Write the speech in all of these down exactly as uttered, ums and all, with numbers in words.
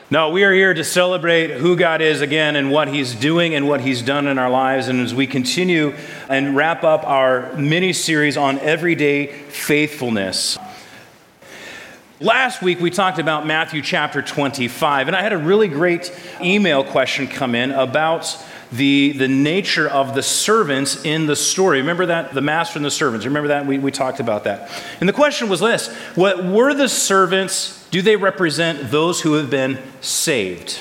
No, we are here to celebrate who God is again and what He's doing and what He's done in our lives. And as we continue and wrap up our mini-series on everyday faithfulness. Last week we talked about Matthew chapter twenty-five, and I had a really great email question come in about the, the nature of the servants in the story. Remember that? The master and the servants. Remember that? We, we talked about that. And the question was this: what were the servants, do they represent those who have been saved?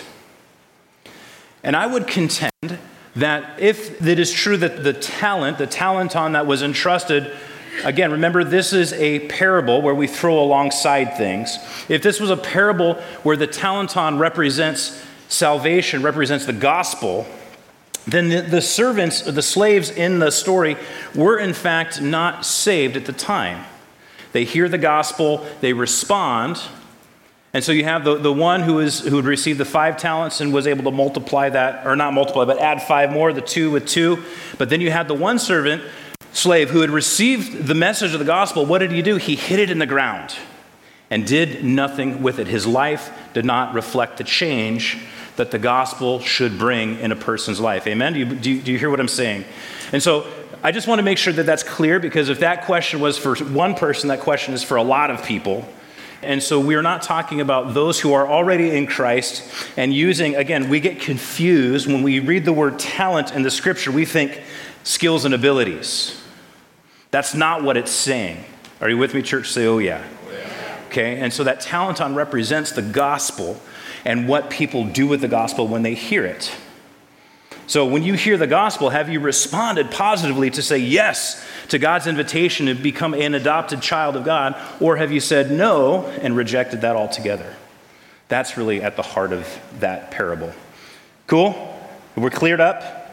And I would contend that if it is true that the talent, the talenton that was entrusted, again, remember this is a parable where we throw alongside things. If this was a parable where the talenton represents salvation, represents the gospel, then the, the servants, the slaves in the story were in fact not saved at the time. They hear the gospel, they respond. And so you have the, the one who is who had received the five talents and was able to multiply that, or not multiply, but add five more, the two with two. But then you had the one servant, slave, who had received the message of the gospel. What did he do? He hid it in the ground and did nothing with it. His life did not reflect the change that the gospel should bring in a person's life. Amen? Do you, do you, do you hear what I'm saying? And so I just want to make sure that that's clear, because if that question was for one person, that question is for a lot of people. And so we're not talking about those who are already in Christ and using, again, we get confused when we read the word talent in the scripture. We think skills and abilities. That's not what it's saying. Are you with me, church? Say, oh yeah. Okay, and so that talenton represents the gospel and what people do with the gospel when they hear it. So when you hear the gospel, have you responded positively to say yes to God's invitation to become an adopted child of God, or have you said no and rejected that altogether? That's really at the heart of that parable. Cool? We're cleared up?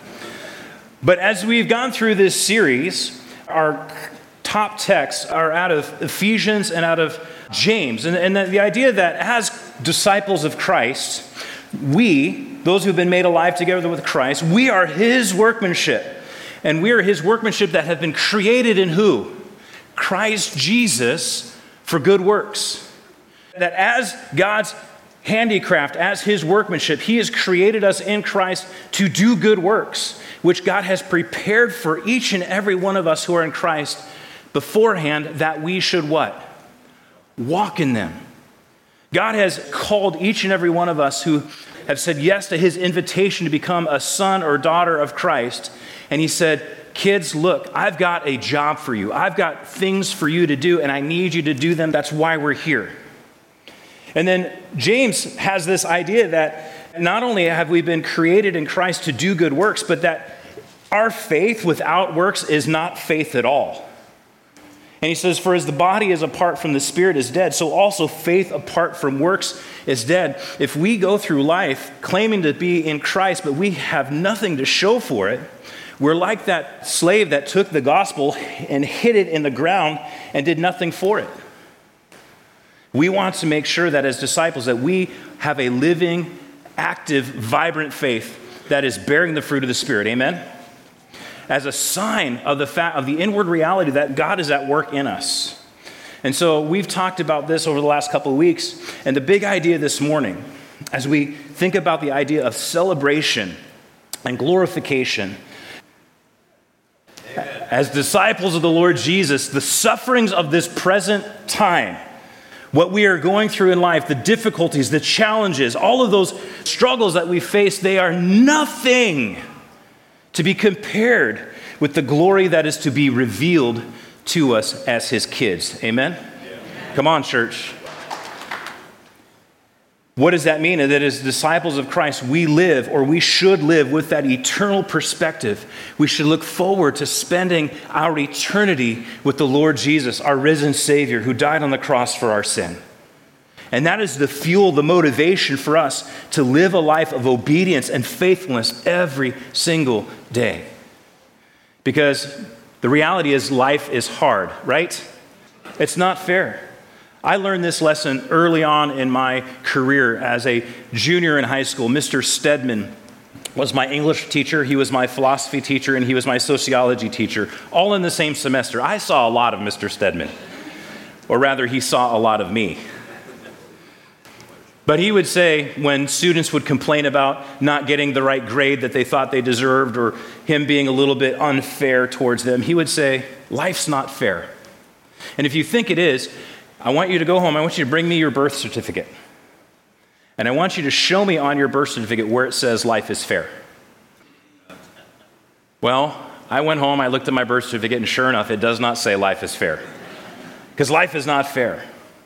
But as we've gone through this series, our top texts are out of Ephesians and out of James. And, and the, the idea that as disciples of Christ, we, those who've been made alive together with Christ, we are His workmanship. And we are His workmanship that have been created in who? Christ Jesus for good works. That as God's handicraft, as His workmanship, He has created us in Christ to do good works, which God has prepared for each and every one of us who are in Christ beforehand, that we should what? Walk in them. God has called each and every one of us who have said yes to His invitation to become a son or daughter of Christ. And He said, kids, look, I've got a job for you. I've got things for you to do, and I need you to do them. That's why we're here. And then James has this idea that not only have we been created in Christ to do good works, but that our faith without works is not faith at all. And he says, for as the body is apart from the spirit is dead, so also faith apart from works is dead. If we go through life claiming to be in Christ, but we have nothing to show for it, we're like that slave that took the gospel and hid it in the ground and did nothing for it. We want to make sure that as disciples that we have a living, active, vibrant faith that is bearing the fruit of the Spirit. Amen? As a sign of the fact of the inward reality that God is at work in us. And so we've talked about this over the last couple of weeks, and the big idea this morning, as we think about the idea of celebration and glorification, Amen. As disciples of the Lord Jesus, the sufferings of this present time, what we are going through in life, the difficulties, the challenges, all of those struggles that we face, they are nothing to be compared with the glory that is to be revealed to us as His kids. Amen? Yeah. Come on, church. What does that mean? That as disciples of Christ, we live, or we should live, with that eternal perspective. We should look forward to spending our eternity with the Lord Jesus, our risen Savior, who died on the cross for our sin. And that is the fuel, the motivation for us to live a life of obedience and faithfulness every single day. Because the reality is life is hard, right? It's not fair. I learned this lesson early on in my career as a junior in high school. Mister Stedman was my English teacher, he was my philosophy teacher, and he was my sociology teacher, all in the same semester. I saw a lot of Mister Stedman, or rather, he saw a lot of me. But he would say, when students would complain about not getting the right grade that they thought they deserved, or him being a little bit unfair towards them, he would say, life's not fair. And if you think it is, I want you to go home, I want you to bring me your birth certificate. And I want you to show me on your birth certificate where it says life is fair. Well, I went home, I looked at my birth certificate, and sure enough, it does not say life is fair. Because life is not fair.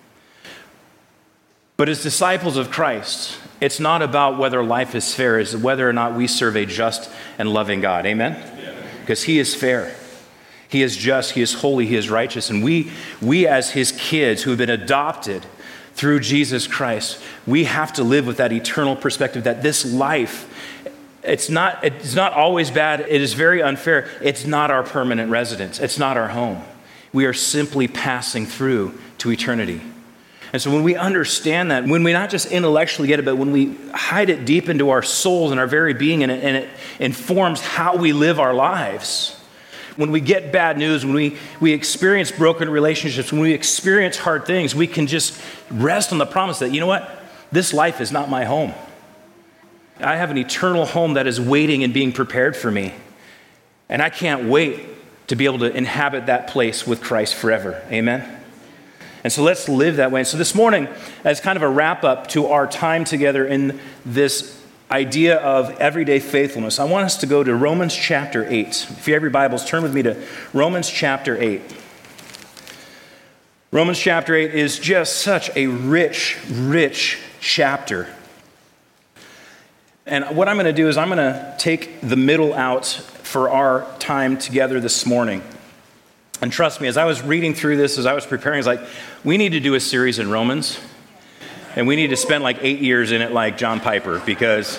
But as disciples of Christ, it's not about whether life is fair, it's whether or not we serve a just and loving God. Amen? Because he is fair. He is just, he is holy, he is righteous. And we, we as his kids who have been adopted through Jesus Christ, we have to live with that eternal perspective that this life, it's not, it's not always bad. It is very unfair. It's not our permanent residence. It's not our home. We are simply passing through to eternity. And so when we understand that, when we not just intellectually get it, but when we hide it deep into our souls and our very being, and it, and it informs how we live our lives. When we get bad news, when we, we experience broken relationships, when we experience hard things, we can just rest on the promise that, you know what? This life is not my home. I have an eternal home that is waiting and being prepared for me. And I can't wait to be able to inhabit that place with Christ forever. Amen? And so let's live that way. And so this morning, as kind of a wrap up to our time together in this idea of everyday faithfulness, I want us to go to Romans chapter eight. If you have your Bibles, turn with me to Romans chapter eight. Romans chapter eight is just such a rich, rich chapter. And what I'm going to do is I'm going to take the middle out for our time together this morning. And trust me, as I was reading through this, as I was preparing, I was like, we need to do a series in Romans. And we need to spend like eight years in it like John Piper, because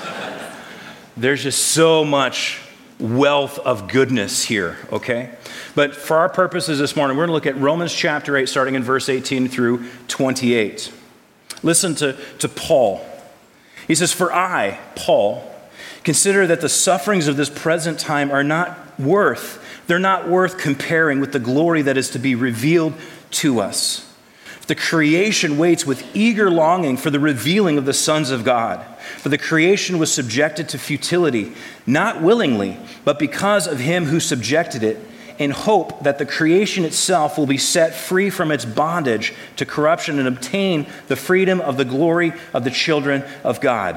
there's just so much wealth of goodness here, okay? But for our purposes this morning, we're going to look at Romans chapter eight, starting in verse eighteen through twenty-eight. Listen to, to Paul. He says, "For I, Paul, consider that the sufferings of this present time are not worth They're not worth comparing with the glory that is to be revealed to us. The creation waits with eager longing for the revealing of the sons of God. For the creation was subjected to futility, not willingly, but because of him who subjected it, in hope that the creation itself will be set free from its bondage to corruption and obtain the freedom of the glory of the children of God.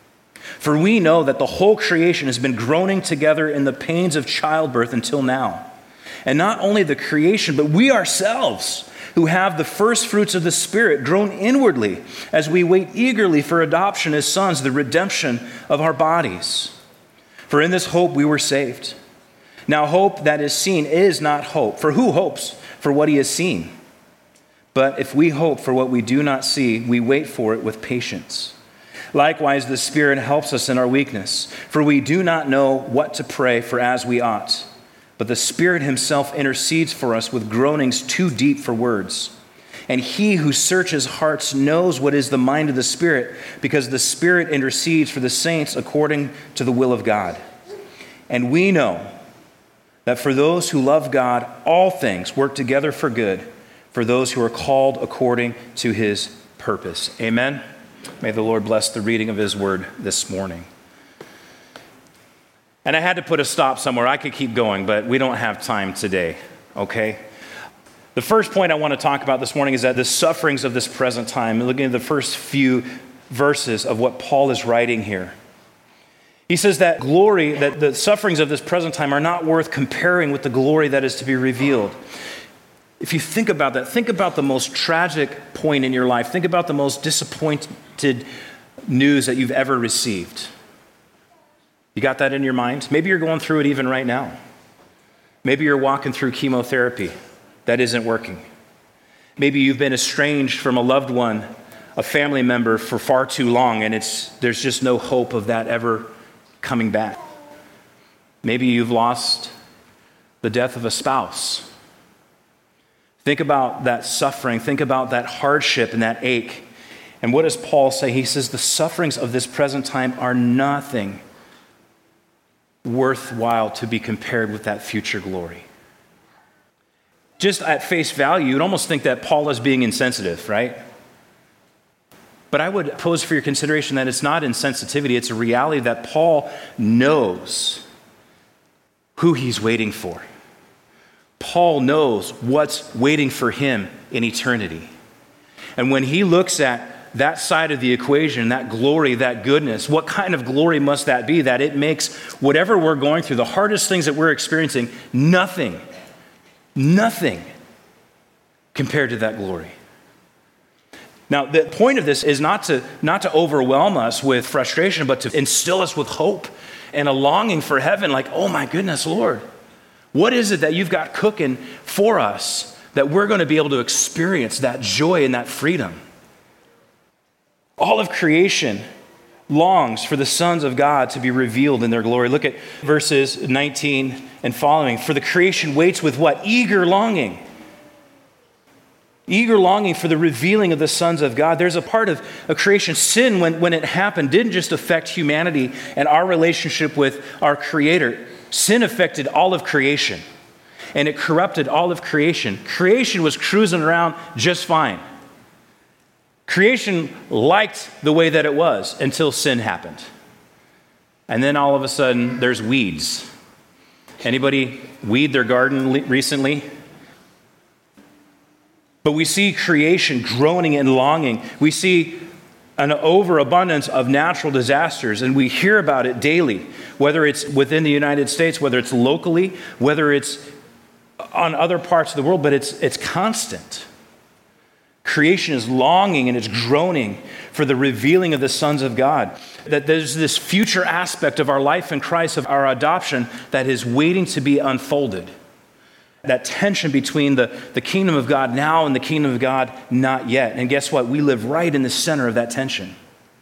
For we know that the whole creation has been groaning together in the pains of childbirth until now. And not only the creation, but we ourselves, who have the first fruits of the Spirit, groan inwardly as we wait eagerly for adoption as sons, the redemption of our bodies. For in this hope we were saved. Now hope that is seen is not hope. For who hopes for what he has seen? But if we hope for what we do not see, we wait for it with patience. Likewise, the Spirit helps us in our weakness, for we do not know what to pray for as we ought. But the Spirit himself intercedes for us with groanings too deep for words. And he who searches hearts knows what is the mind of the Spirit, because the Spirit intercedes for the saints according to the will of God. And we know that for those who love God, all things work together for good, for those who are called according to his purpose." Amen. May the Lord bless the reading of his word this morning. And I had to put a stop somewhere. I could keep going, but we don't have time today, okay? The first point I want to talk about this morning is that the sufferings of this present time, looking at the first few verses of what Paul is writing here. He says that glory, that the sufferings of this present time are not worth comparing with the glory that is to be revealed. If you think about that, think about the most tragic point in your life. Think about the most disappointed news that you've ever received. You got that in your mind? Maybe you're going through it even right now. Maybe you're walking through chemotherapy that isn't working. Maybe you've been estranged from a loved one, a family member for far too long, and it's there's just no hope of that ever coming back. Maybe you've lost the death of a spouse. Think about that suffering. Think about that hardship and that ache. And what does Paul say? He says the sufferings of this present time are nothing worthwhile to be compared with that future glory. Just at face value, you'd almost think that Paul is being insensitive, right? But I would pose for your consideration that it's not insensitivity, it's a reality that Paul knows who he's waiting for. Paul knows what's waiting for him in eternity. And when he looks at that side of the equation, that glory, that goodness, what kind of glory must that be? That it makes whatever we're going through, the hardest things that we're experiencing, nothing, nothing compared to that glory. Now, the point of this is not to, not to overwhelm us with frustration, but to instill us with hope and a longing for heaven, like, oh my goodness, Lord, what is it that you've got cooking for us that we're going to be able to experience that joy and that freedom? All of creation longs for the sons of God to be revealed in their glory. Look at verses nineteen and following. For the creation waits with what? Eager longing. Eager longing for the revealing of the sons of God. There's a part of, of creation. Sin, when, when it happened, didn't just affect humanity and our relationship with our Creator. Sin affected all of creation, and it corrupted all of creation. Creation was cruising around just fine. Creation liked the way that it was until sin happened. And then all of a sudden, there's weeds. Anybody weed their garden recently? But we see creation groaning and longing. We see an overabundance of natural disasters, and we hear about it daily, whether it's within the United States, whether it's locally, whether it's on other parts of the world, but it's, it's constant. Creation is longing and it's groaning for the revealing of the sons of God. That there's this future aspect of our life in Christ, of our adoption, that is waiting to be unfolded. That tension between the, the kingdom of God now and the kingdom of God not yet. And guess what? We live right in the center of that tension.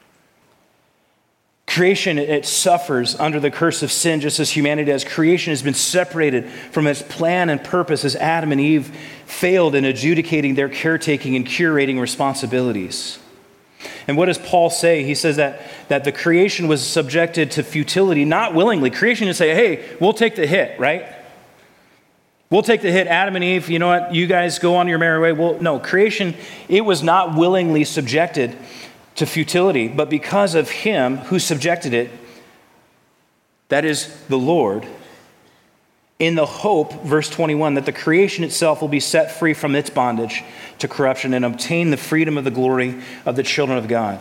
Creation, it suffers under the curse of sin just as humanity does. Creation has been separated from its plan and purpose as Adam and Eve failed in adjudicating their caretaking and curating responsibilities. And what does Paul say? He says that, that the creation was subjected to futility, not willingly. Creation would say, hey, we'll take the hit, right? We'll take the hit. Adam and Eve, you know what? You guys go on your merry way. Well, no, creation, it was not willingly subjected to futility, but because of him who subjected it, that is the Lord, in the hope, verse twenty-one, that the creation itself will be set free from its bondage to corruption and obtain the freedom of the glory of the children of God.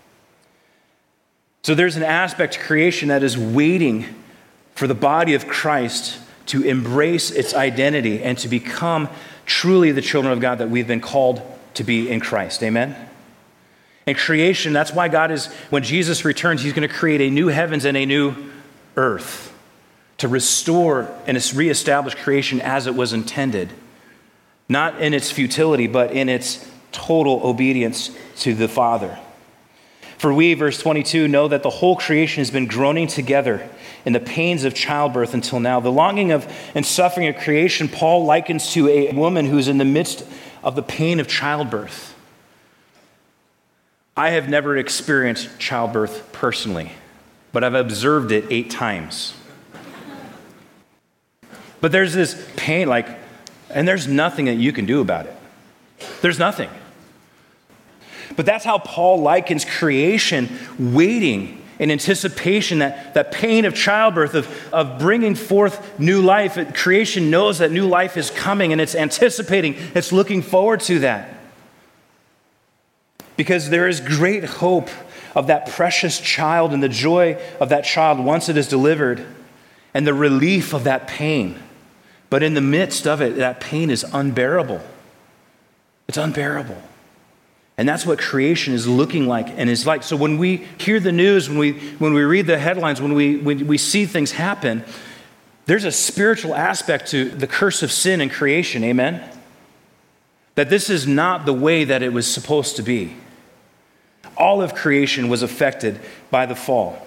So there's an aspect to creation that is waiting for the body of Christ to embrace its identity and to become truly the children of God that we've been called to be in Christ. Amen? And creation, that's why God is, when Jesus returns, he's going to create a new heavens and a new earth to restore and reestablish creation as it was intended. Not in its futility, but in its total obedience to the Father. For we, verse twenty-two, know that the whole creation has been groaning together in the pains of childbirth until now. The longing of and suffering of creation, Paul likens to a woman who's in the midst of the pain of childbirth. I have never experienced childbirth personally, but I've observed it eight times. But there's this pain, like, and there's nothing that you can do about it. There's nothing. But that's how Paul likens creation waiting in anticipation, that, that pain of childbirth, of, of bringing forth new life. Creation knows that new life is coming, and it's anticipating, it's looking forward to that. Because there is great hope of that precious child and the joy of that child once it is delivered, and the relief of that pain. But in the midst of it, that pain is unbearable. It's unbearable. And that's what creation is looking like and is like. So when we hear the news, when we when we read the headlines, when we when we see things happen, there's a spiritual aspect to the curse of sin in creation, amen? That this is not the way that it was supposed to be. All of creation was affected by the fall.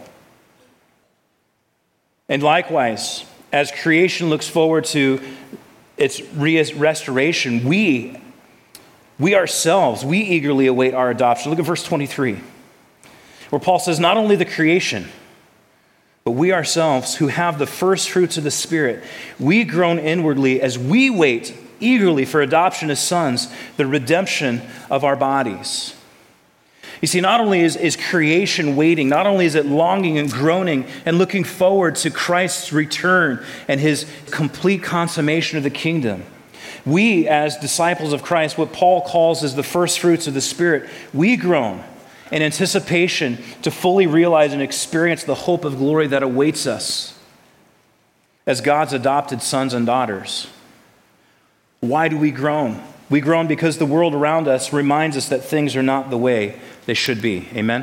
And likewise, as creation looks forward to its restoration, we We ourselves, we eagerly await our adoption. Look at verse twenty-three, where Paul says, not only the creation, but we ourselves who have the first fruits of the Spirit, we groan inwardly as we wait eagerly for adoption as sons, the redemption of our bodies. You see, not only is, is creation waiting, not only is it longing and groaning and looking forward to Christ's return and his complete consummation of the kingdom. We, as disciples of Christ, what Paul calls as the first fruits of the Spirit, we groan in anticipation to fully realize and experience the hope of glory that awaits us as God's adopted sons and daughters. Why do we groan? We groan because the world around us reminds us that things are not the way they should be. Amen?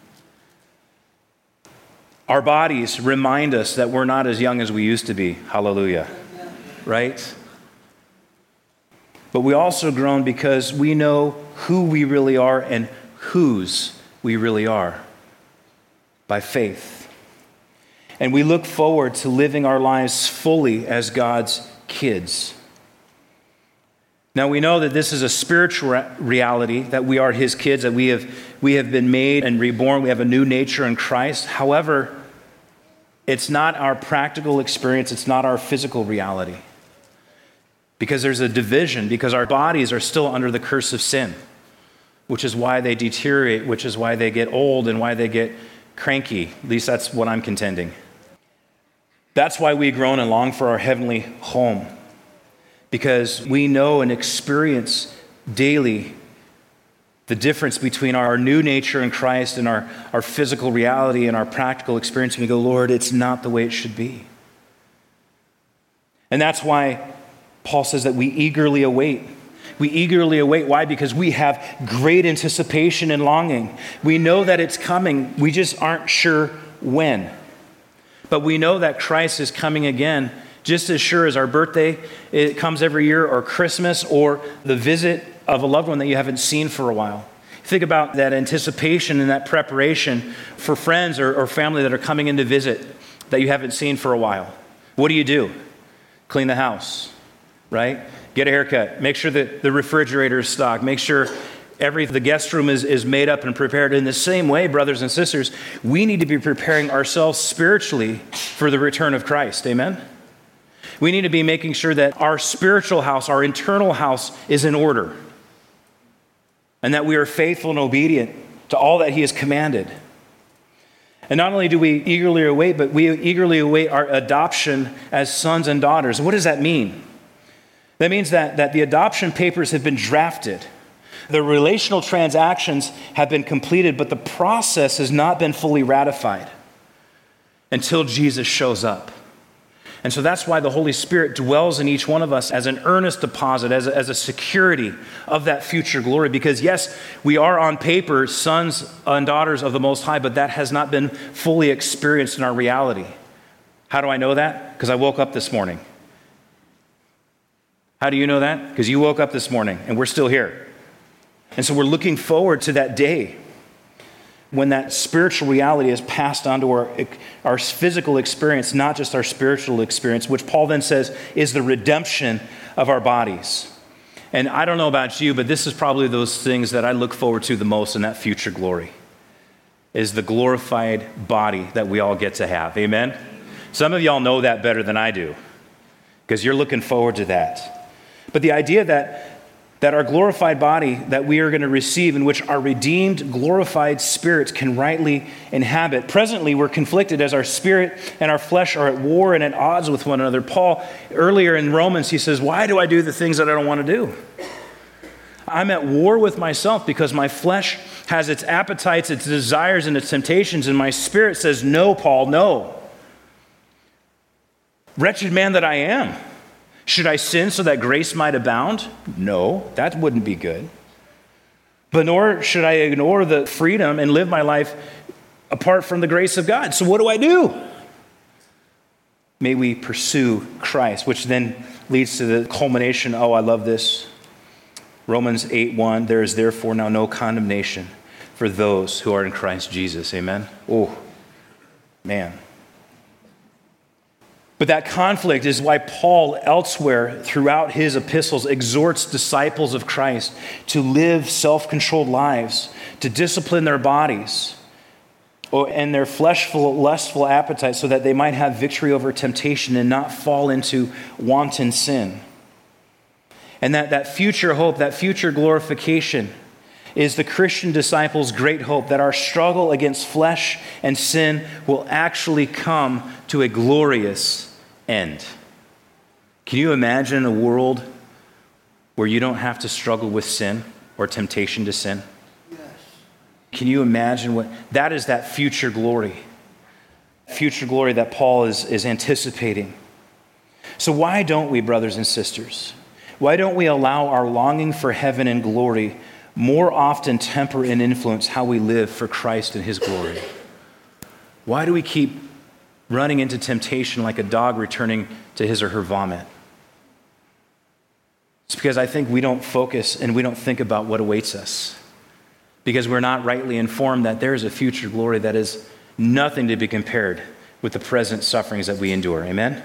Our bodies remind us that we're not as young as we used to be. Hallelujah. Right? But we also groan because we know who we really are and whose we really are by faith. And we look forward to living our lives fully as God's kids. Now, we know that this is a spiritual reality, that we are his kids, that we have, we have been made and reborn. We have a new nature in Christ. However, it's not our practical experience. It's not our physical reality. Because there's a division, because our bodies are still under the curse of sin, which is why they deteriorate, which is why they get old and why they get cranky. At least that's what I'm contending. That's why we groan and long for our heavenly home. Because we know and experience daily the difference between our new nature in Christ and our, our physical reality and our practical experience. And we go, Lord, it's not the way it should be. And that's why Paul says that we eagerly await. We eagerly await. Why? Because we have great anticipation and longing. We know that it's coming. We just aren't sure when. But we know that Christ is coming again. Just as sure as our birthday, it comes every year, or Christmas, or the visit of a loved one that you haven't seen for a while. Think about that anticipation and that preparation for friends or, or family that are coming in to visit that you haven't seen for a while. What do you do? Clean the house, right? Get a haircut. Make sure that the refrigerator is stocked. Make sure every the guest room is, is made up and prepared. In the same way, brothers and sisters, we need to be preparing ourselves spiritually for the return of Christ. Amen? We need to be making sure that our spiritual house, our internal house, is in order. And that we are faithful and obedient to all that he has commanded. And not only do we eagerly await, but we eagerly await our adoption as sons and daughters. What does that mean? That means that, that the adoption papers have been drafted. The relational transactions have been completed, but the process has not been fully ratified until Jesus shows up. And so that's why the Holy Spirit dwells in each one of us as an earnest deposit, as a, as a security of that future glory. Because yes, we are on paper sons and daughters of the Most High, but that has not been fully experienced in our reality. How do I know that? Because I woke up this morning. How do you know that? Because you woke up this morning and we're still here. And so we're looking forward to that day when that spiritual reality is passed on to our, our physical experience, not just our spiritual experience, which Paul then says is the redemption of our bodies. And I don't know about you, but this is probably those things that I look forward to the most in that future glory, is the glorified body that we all get to have. Amen? Some of y'all know that better than I do, because you're looking forward to that. But the idea that that our glorified body that we are going to receive, in which our redeemed, glorified spirits can rightly inhabit. Presently, we're conflicted as our spirit and our flesh are at war and at odds with one another. Paul, earlier in Romans, he says, why do I do the things that I don't want to do? I'm at war with myself because my flesh has its appetites, its desires, and its temptations, and my spirit says, no, Paul, no. Wretched man that I am. Should I sin so that grace might abound? No, that wouldn't be good. But nor should I ignore the freedom and live my life apart from the grace of God. So what do I do? May we pursue Christ, which then leads to the culmination. Oh, I love this. Romans eight one, there is therefore now no condemnation for those who are in Christ Jesus. Amen? Oh, man. But that conflict is why Paul elsewhere throughout his epistles exhorts disciples of Christ to live self-controlled lives, to discipline their bodies and their fleshful, lustful appetites so that they might have victory over temptation and not fall into wanton sin. And that, that future hope, that future glorification, is the Christian disciples' great hope that our struggle against flesh and sin will actually come to a glorious end. Can you imagine a world where you don't have to struggle with sin or temptation to sin? Yes. Can you imagine what that is? That future glory. Future glory that Paul is, is anticipating. So why don't we, brothers and sisters, why don't we allow our longing for heaven and glory more often temper and influence how we live for Christ and his glory? Why do we keep running into temptation like a dog returning to his or her vomit? It's because I think we don't focus and we don't think about what awaits us, because we're not rightly informed that there is a future glory that is nothing to be compared with the present sufferings that we endure. Amen?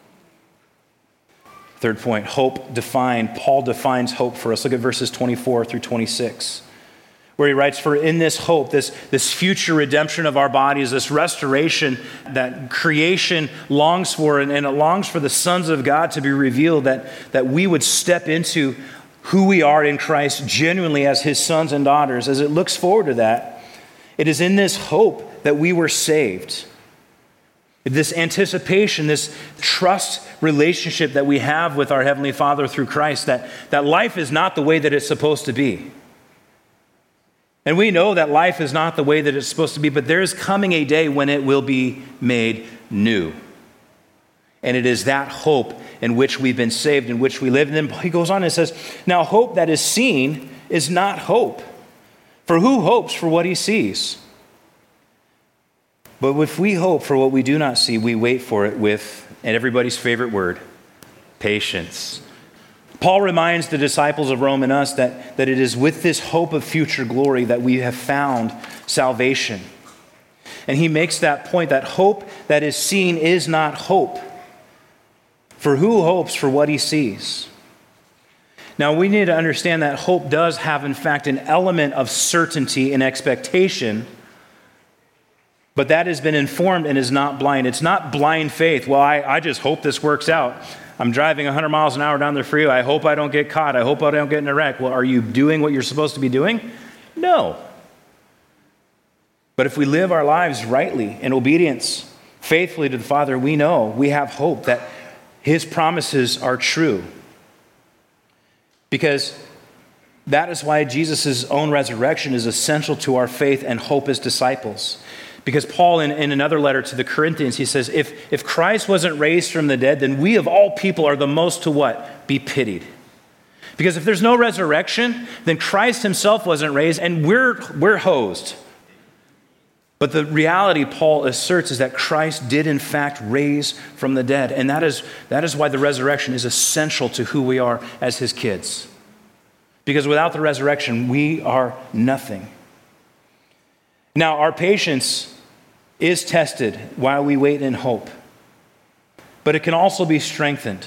Third point, hope defined. Paul defines hope for us. Look at verses twenty-four through twenty-six, where he writes, "For in this hope, this, this future redemption of our bodies, this restoration that creation longs for, and, and it longs for the sons of God to be revealed, that, that we would step into who we are in Christ genuinely as his sons and daughters. As it looks forward to that, it is in this hope that we were saved." This anticipation, this trust relationship that we have with our Heavenly Father through Christ, that, that life is not the way that it's supposed to be. And we know that life is not the way that it's supposed to be, but there is coming a day when it will be made new. And it is that hope in which we've been saved, in which we live. And then he goes on and says, "Now hope that is seen is not hope. For who hopes for what he sees? But if we hope for what we do not see, we wait for it with," and everybody's favorite word, patience. Paul reminds the disciples of Rome and us that, that it is with this hope of future glory that we have found salvation. And he makes that point, that hope that is seen is not hope. For who hopes for what he sees? Now we need to understand that hope does have, in fact, an element of certainty and expectation, but that has been informed and is not blind. It's not blind faith. Well, I, I just hope this works out. I'm driving one hundred miles an hour down the freeway. I hope I don't get caught. I hope I don't get in a wreck. Well, are you doing what you're supposed to be doing? No. But if we live our lives rightly in obedience, faithfully to the Father, we know we have hope that his promises are true. Because that is why Jesus' own resurrection is essential to our faith and hope as disciples. Because Paul, in, in another letter to the Corinthians, he says, if, if Christ wasn't raised from the dead, then we of all people are the most to what? Be pitied. Because if there's no resurrection, then Christ himself wasn't raised, and we're, we're hosed. But the reality, Paul asserts, is that Christ did in fact raise from the dead. And that is, that is why the resurrection is essential to who we are as his kids. Because without the resurrection, we are nothing. Now, our patience is tested while we wait in hope, but it can also be strengthened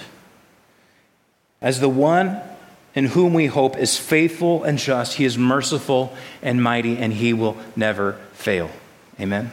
as the one in whom we hope is faithful and just. He is merciful and mighty, and he will never fail. Amen.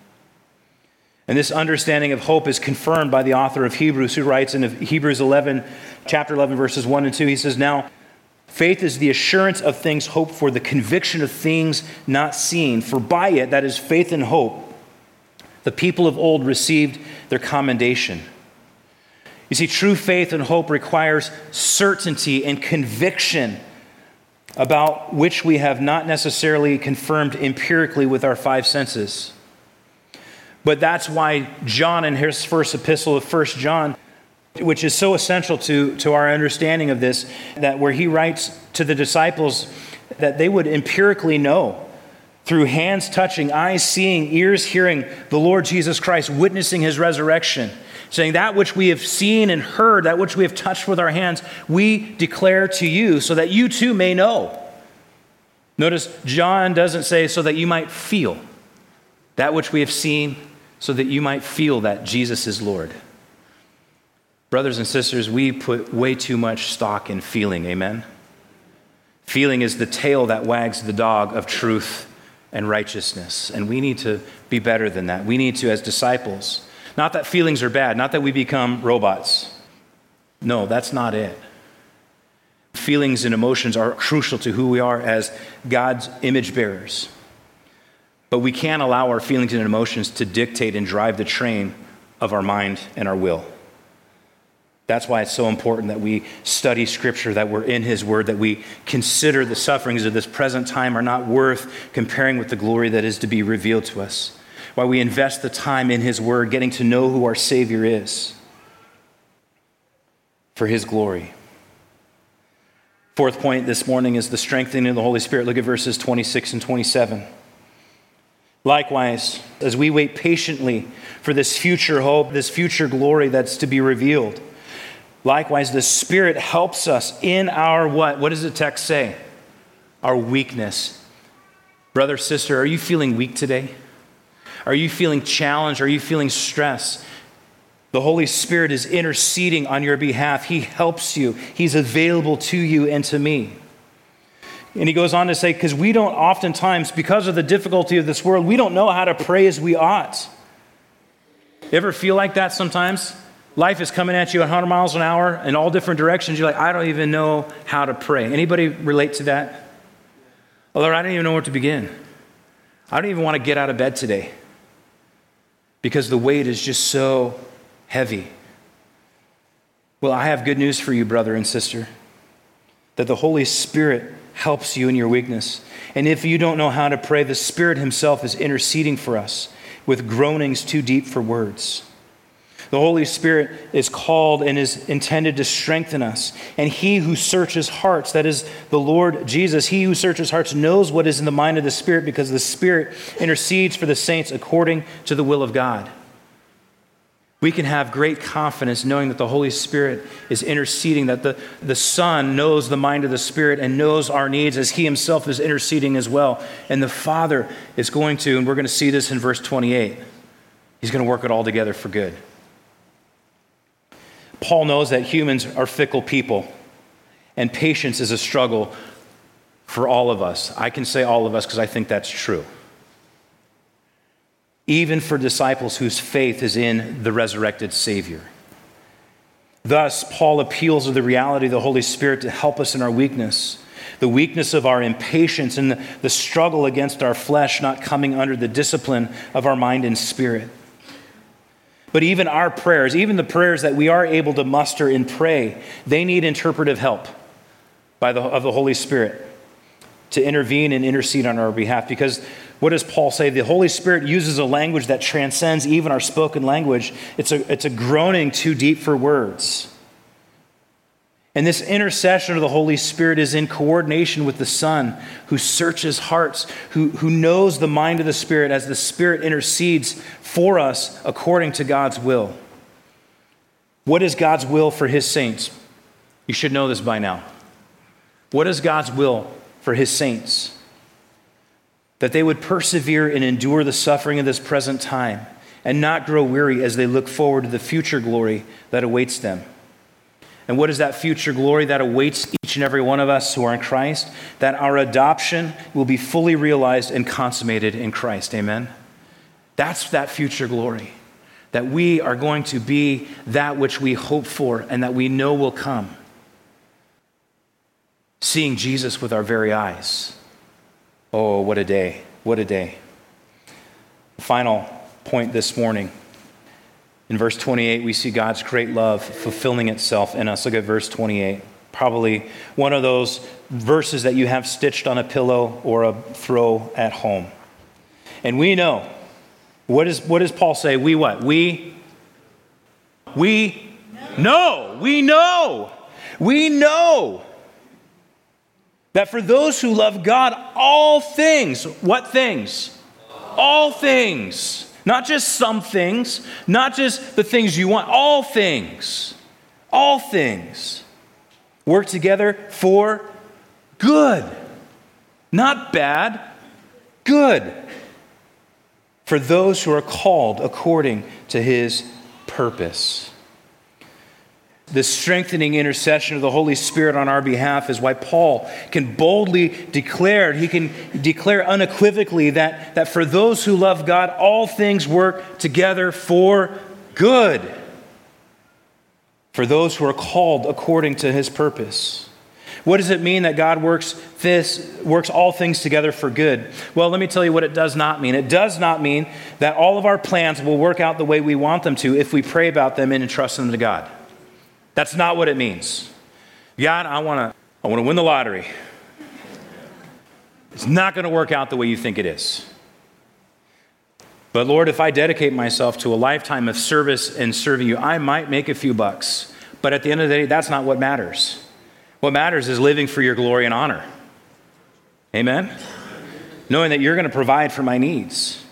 And this understanding of hope is confirmed by the author of Hebrews, who writes in Hebrews eleven, chapter eleven, verses one and two. He says, "Now, faith is the assurance of things hoped for, the conviction of things not seen. For by it," that is faith and hope, "the people of old received their commendation." You see, true faith and hope requires certainty and conviction about which we have not necessarily confirmed empirically with our five senses. But that's why John, in his first epistle of First John, which is so essential to, to our understanding of this, that where he writes to the disciples that they would empirically know through hands touching, eyes seeing, ears hearing the Lord Jesus Christ, witnessing his resurrection, saying that which we have seen and heard, that which we have touched with our hands, we declare to you so that you too may know. Notice John doesn't say so that you might feel that which we have seen, so that you might feel that Jesus is Lord. Brothers and sisters, we put way too much stock in feeling, amen? Feeling is the tail that wags the dog of truth and righteousness, and we need to be better than that. We need to, as disciples, not that feelings are bad, not that we become robots. No, that's not it. Feelings and emotions are crucial to who we are as God's image bearers. But we can't allow our feelings and emotions to dictate and drive the train of our mind and our will. That's why it's so important that we study Scripture, that we're in His Word, that we consider the sufferings of this present time are not worth comparing with the glory that is to be revealed to us. Why we invest the time in His Word, getting to know who our Savior is for His glory. Fourth point this morning is the strengthening of the Holy Spirit. Look at verses twenty-six and twenty-seven. Likewise, as we wait patiently for this future hope, this future glory that's to be revealed, likewise, the Spirit helps us in our what? What does the text say? Our weakness. Brother, sister, are you feeling weak today? Are you feeling challenged? Are you feeling stress? The Holy Spirit is interceding on your behalf. He helps you. He's available to you and to me. And he goes on to say, because we don't oftentimes, because of the difficulty of this world, we don't know how to pray as we ought. You ever feel like that sometimes? Life is coming at you at one hundred miles an hour in all different directions. You're like, I don't even know how to pray. Anybody relate to that? Oh, Lord, I don't even know where to begin. I don't even want to get out of bed today because the weight is just so heavy. Well, I have good news for you, brother and sister, that the Holy Spirit helps you in your weakness. And if you don't know how to pray, the Spirit Himself is interceding for us with groanings too deep for words. The Holy Spirit is called and is intended to strengthen us. And He who searches hearts, that is the Lord Jesus, He who searches hearts knows what is in the mind of the Spirit, because the Spirit intercedes for the saints according to the will of God. We can have great confidence knowing that the Holy Spirit is interceding, that the, the Son knows the mind of the Spirit and knows our needs as He Himself is interceding as well. And the Father is going to, and we're going to see this in verse twenty-eight, He's going to work it all together for good. Paul knows that humans are fickle people, and patience is a struggle for all of us. I can say all of us because I think that's true. Even for disciples whose faith is in the resurrected Savior. Thus, Paul appeals to the reality of the Holy Spirit to help us in our weakness, the weakness of our impatience and the, the struggle against our flesh not coming under the discipline of our mind and spirit. But even our prayers, even the prayers that we are able to muster and pray, they need interpretive help by the, of the Holy Spirit to intervene and intercede on our behalf. Because what does Paul say? The Holy Spirit uses a language that transcends even our spoken language. It's a, it's a groaning too deep for words. And this intercession of the Holy Spirit is in coordination with the Son, who searches hearts, who, who knows the mind of the Spirit as the Spirit intercedes for us according to God's will. What is God's will for His saints? You should know this by now. What is God's will for His saints? That they would persevere and endure the suffering of this present time and not grow weary as they look forward to the future glory that awaits them. And what is that future glory that awaits each and every one of us who are in Christ? That our adoption will be fully realized and consummated in Christ. Amen? That's that future glory. That we are going to be that which we hope for and that we know will come. Seeing Jesus with our very eyes. Oh, what a day. What a day. Final point this morning. In verse twenty-eight, we see God's great love fulfilling itself in us. Look at verse twenty-eight. Probably one of those verses that you have stitched on a pillow or a throw at home. And we know, what, is, what does Paul say? We what? We, we know. We know. We know that for those who love God, all things, what things? All things. Not just some things, not just the things you want, all things, all things work together for good, not bad, good, for those who are called according to His purpose. The strengthening intercession of the Holy Spirit on our behalf is why Paul can boldly declare, he can declare unequivocally that, that for those who love God, all things work together for good. For those who are called according to His purpose. What does it mean that God works this, works all things together for good? Well, let me tell you what it does not mean. It does not mean that all of our plans will work out the way we want them to if we pray about them and entrust them to God. That's not what it means. God, I want to I want to win the lottery. It's not going to work out the way you think it is. But Lord, if I dedicate myself to a lifetime of service and serving you, I might make a few bucks. But at the end of the day, that's not what matters. What matters is living for your glory and honor. Amen? Knowing that you're going to provide for my needs.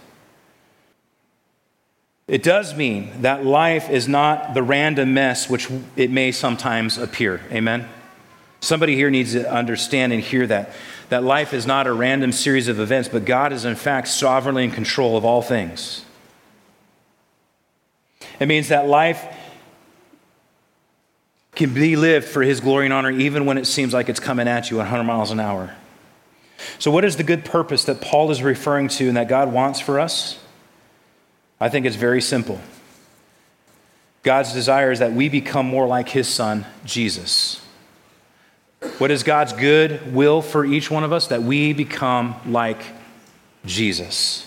It does mean that life is not the random mess which it may sometimes appear. Amen? Somebody here needs to understand and hear that. That life is not a random series of events, but God is in fact sovereignly in control of all things. It means that life can be lived for his glory and honor even when it seems like it's coming at you at one hundred miles an hour. So what is the good purpose that Paul is referring to and that God wants for us? I think it's very simple. God's desire is that we become more like his son, Jesus. What is God's good will for each one of us? That we become like Jesus.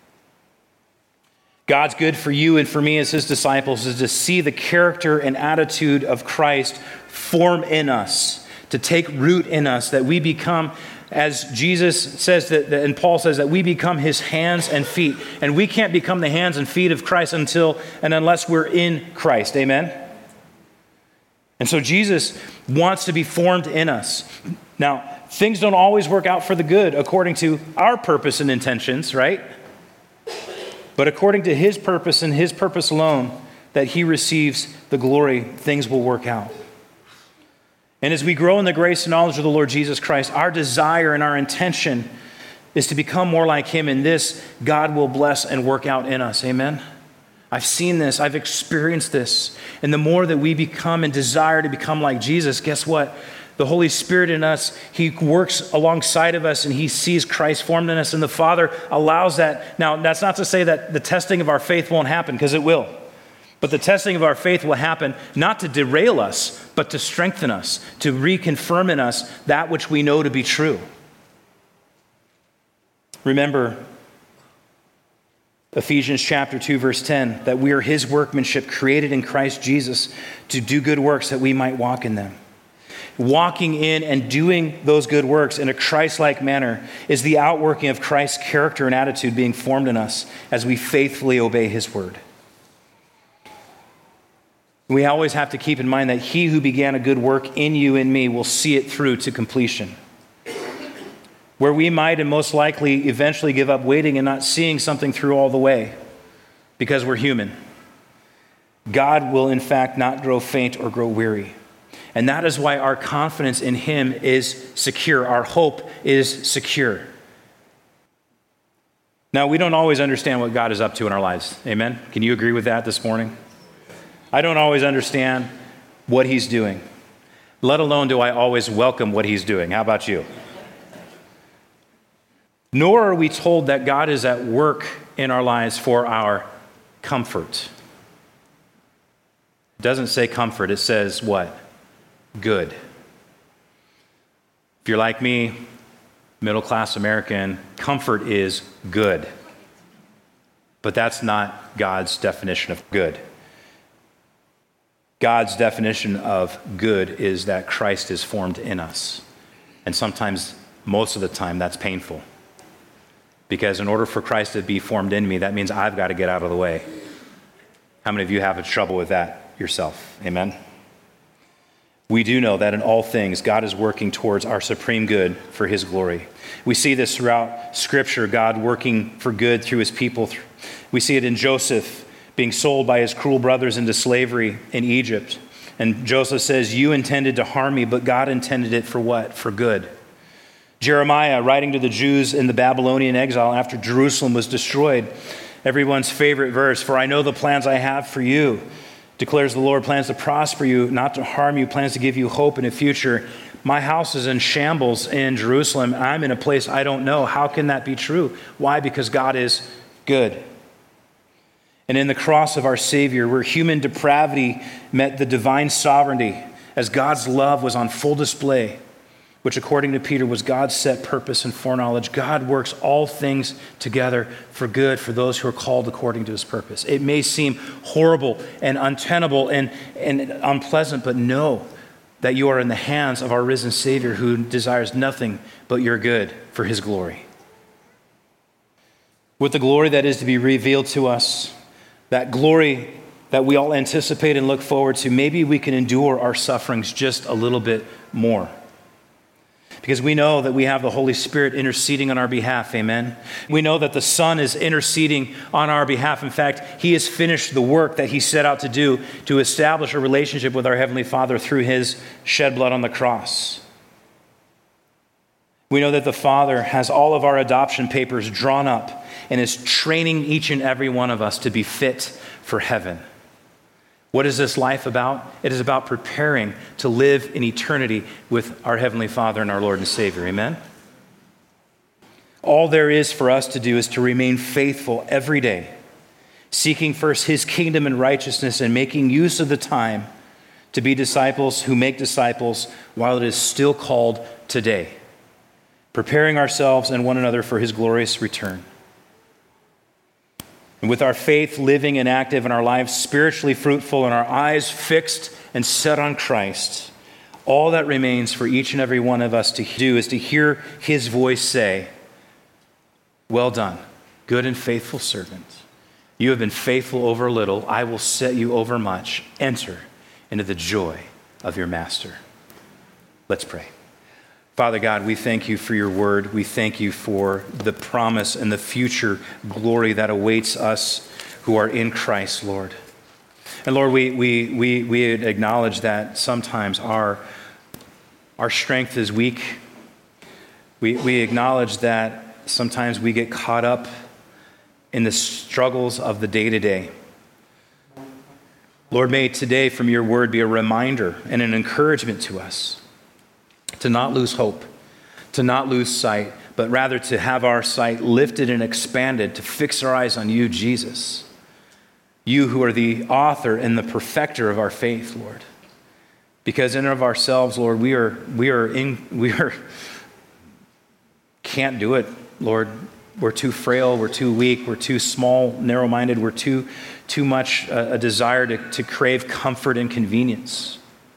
God's good for you and for me as his disciples is to see the character and attitude of Christ form in us, to take root in us, that we become, as Jesus says, that, and Paul says, that we become his hands and feet. And we can't become the hands and feet of Christ until and unless we're in Christ. Amen? And so Jesus wants to be formed in us. Now, things don't always work out for the good according to our purpose and intentions, right? But according to his purpose and his purpose alone, that he receives the glory, things will work out. And as we grow in the grace and knowledge of the Lord Jesus Christ, our desire and our intention is to become more like him. And this, God will bless and work out in us. Amen? I've seen this. I've experienced this. And the more that we become and desire to become like Jesus, guess what? The Holy Spirit in us, he works alongside of us and he sees Christ formed in us. And the Father allows that. Now, that's not to say that the testing of our faith won't happen, because it will. But the testing of our faith will happen not to derail us, but to strengthen us, to reconfirm in us that which we know to be true. Remember, Ephesians chapter two, verse ten, that we are his workmanship created in Christ Jesus to do good works that we might walk in them. Walking in and doing those good works in a Christ-like manner is the outworking of Christ's character and attitude being formed in us as we faithfully obey his word. We always have to keep in mind that he who began a good work in you and me will see it through to completion. Where we might and most likely eventually give up waiting and not seeing something through all the way because we're human, God will in fact not grow faint or grow weary. And that is why our confidence in him is secure. Our hope is secure. Now, we don't always understand what God is up to in our lives. Amen? Can you agree with that this morning? I don't always understand what he's doing, let alone do I always welcome what he's doing. How about you? Nor are we told that God is at work in our lives for our comfort. It doesn't say comfort, it says what? Good. If you're like me, middle-class American, comfort is good. But that's not God's definition of good. God's definition of good is that Christ is formed in us. And sometimes, most of the time, that's painful. Because in order for Christ to be formed in me, that means I've got to get out of the way. How many of you have trouble with that yourself? Amen? We do know that in all things, God is working towards our supreme good for his glory. We see this throughout Scripture, God working for good through his people. We see it in Joseph being sold by his cruel brothers into slavery in Egypt. And Joseph says, you intended to harm me, but God intended it for what? For good. Jeremiah, writing to the Jews in the Babylonian exile after Jerusalem was destroyed, everyone's favorite verse, for I know the plans I have for you, declares the Lord, plans to prosper you, not to harm you, plans to give you hope in a future. My house is in shambles in Jerusalem. I'm in a place I don't know. How can that be true? Why? Because God is good. And in the cross of our Savior, where human depravity met the divine sovereignty, as God's love was on full display, which according to Peter was God's set purpose and foreknowledge. God works all things together for good for those who are called according to his purpose. It may seem horrible and untenable and, and unpleasant, but know that you are in the hands of our risen Savior who desires nothing but your good for his glory. With the glory that is to be revealed to us, that glory that we all anticipate and look forward to, maybe we can endure our sufferings just a little bit more. Because we know that we have the Holy Spirit interceding on our behalf, amen? We know that the Son is interceding on our behalf. In fact, he has finished the work that he set out to do to establish a relationship with our Heavenly Father through his shed blood on the cross. We know that the Father has all of our adoption papers drawn up and is training each and every one of us to be fit for heaven. What is this life about? It is about preparing to live in eternity with our Heavenly Father and our Lord and Savior. Amen? All there is for us to do is to remain faithful every day, seeking first his kingdom and righteousness and making use of the time to be disciples who make disciples while it is still called today, preparing ourselves and one another for his glorious return. And with our faith living and active and our lives spiritually fruitful and our eyes fixed and set on Christ, all that remains for each and every one of us to do is to hear his voice say, "Well done, good and faithful servant. You have been faithful over a little. I will set you over much. Enter into the joy of your master." Let's pray. Father God, we thank you for your word. We thank you for the promise and the future glory that awaits us who are in Christ, Lord. And Lord, we we we we acknowledge that sometimes our our strength is weak. We we acknowledge that sometimes we get caught up in the struggles of the day-to-day. Lord, may today from your word be a reminder and an encouragement to us to not lose hope, to not lose sight, but rather to have our sight lifted and expanded, to fix our eyes on you, Jesus. You who are the author and the perfecter of our faith, Lord. Because in and of ourselves, Lord, we are we are in we are can't do it, Lord. We're too frail, we're too weak, we're too small, narrow-minded, we're too too much a, a desire to, to crave comfort and convenience.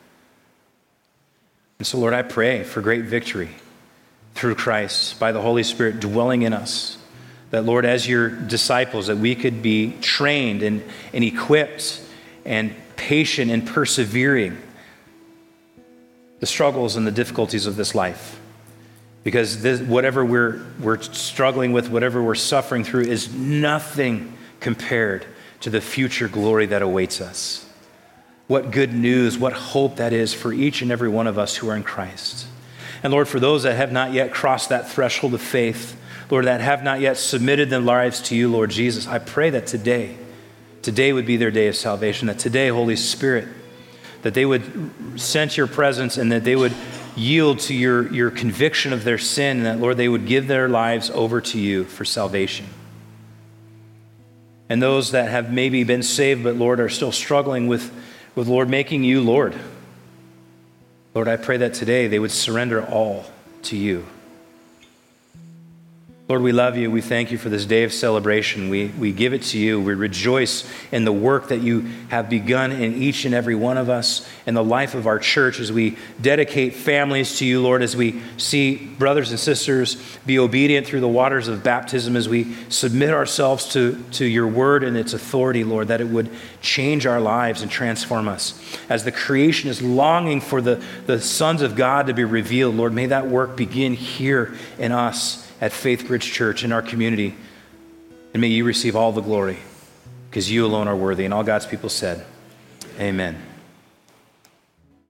And so, Lord, I pray for great victory through Christ by the Holy Spirit dwelling in us. That, Lord, as your disciples, that we could be trained and, and equipped and patient and persevering the struggles and the difficulties of this life. Because this, whatever we're, we're struggling with, whatever we're suffering through is nothing compared to the future glory that awaits us. What good news, what hope that is for each and every one of us who are in Christ. And Lord, for those that have not yet crossed that threshold of faith, Lord, that have not yet submitted their lives to you, Lord Jesus, I pray that today, today would be their day of salvation, that today, Holy Spirit, that they would sense your presence and that they would yield to your, your conviction of their sin, and that, Lord, they would give their lives over to you for salvation. And those that have maybe been saved, but, Lord, are still struggling with with Lord making you Lord. Lord, I pray that today they would surrender all to you. Lord, we love you. We thank you for this day of celebration. We, we give it to you. We rejoice in the work that you have begun in each and every one of us, in the life of our church, as we dedicate families to you, Lord, as we see brothers and sisters be obedient through the waters of baptism, as we submit ourselves to, to your word and its authority, Lord, that it would change our lives and transform us. As the creation is longing for the, the sons of God to be revealed, Lord, may that work begin here in us at Faith Bridge Church in our community. And may you receive all the glory because you alone are worthy. And all God's people said, amen.